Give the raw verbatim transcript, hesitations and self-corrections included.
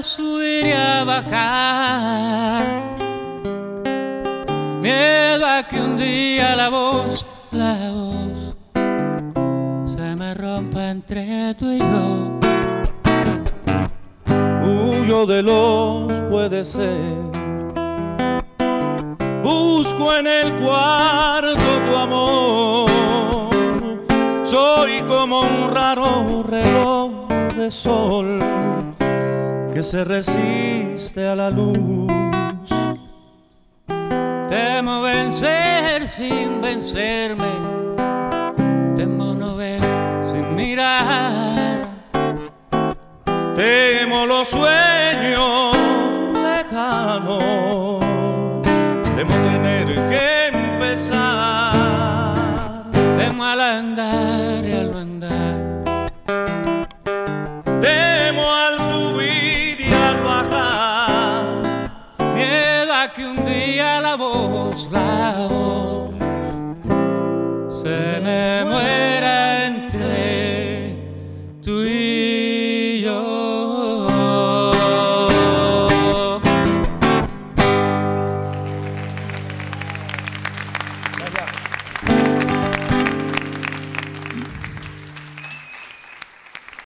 subir y a bajar. Miedo a que un día la voz, la voz se me rompa entre tú y yo. Huyo de los puede ser, busco en el cuarto tu amor. Soy como un raro reloj de sol que se resiste a la luz. Temo vencer sin vencerme, temo no ver sin mirar. Temo los sueños lejanos, temo tener que empezar. Temo al andar y al no andar,